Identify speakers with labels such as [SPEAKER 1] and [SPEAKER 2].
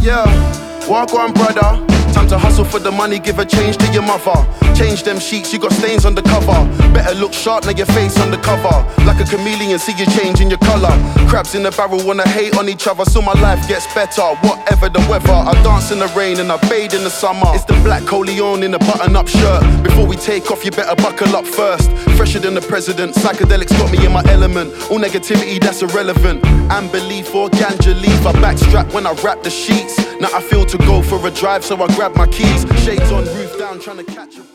[SPEAKER 1] Yeah, walk on, brother. Time to hustle for the money, give a change to your mother. Change them sheets, you got stains on the cover. Better look sharp, now your face on the cover. Like a chameleon, see you changing your colour. Crabs in the barrel wanna hate on each other, so my life gets better, whatever the weather. I dance in the rain and I bathe in the summer. It's the black Coleon in a button-up shirt. Before we take off, you better buckle up first. Fresher than the president, psychedelics got me in my element. All negativity, that's irrelevant. Unbelief or ganja leaf, I backstrap when I wrap the sheets. Now I feel to go for a drive, so I grab my keys. Shades on, roof down, trying to catch a